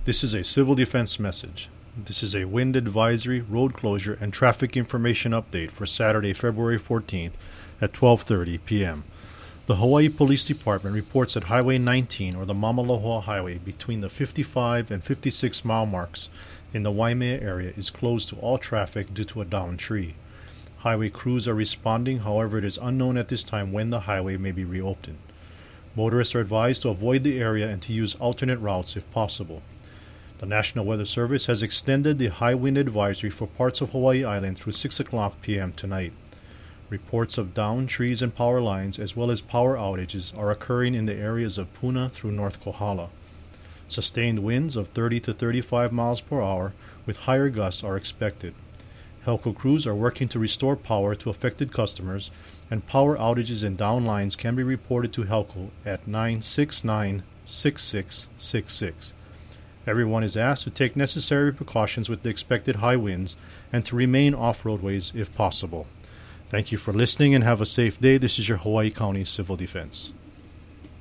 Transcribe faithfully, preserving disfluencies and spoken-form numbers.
This is a civil defense message. This is a wind advisory, road closure, and traffic information update for Saturday, February fourteenth at twelve thirty p.m. The Hawaii Police Department reports that Highway nineteen, or the Mamalohoa Highway, between the fifty-five and fifty-six mile marks in the Waimea area is closed to all traffic due to a downed tree. Highway crews are responding, however, it is unknown at this time when the highway may be reopened. Motorists are advised to avoid the area and to use alternate routes if possible. The National Weather Service has extended the high wind advisory for parts of Hawaii Island through six o'clock p.m. tonight. Reports of downed trees and power lines, as well as power outages, are occurring in the areas of Puna through North Kohala. Sustained winds of thirty to thirty-five miles per hour with higher gusts are expected. Helco crews are working to restore power to affected customers, and power outages and down lines can be reported to Helco at nine six nine, six six six six. Everyone is asked to take necessary precautions with the expected high winds and to remain off roadways if possible. Thank you for listening and have a safe day. This is your Hawaii County Civil Defense.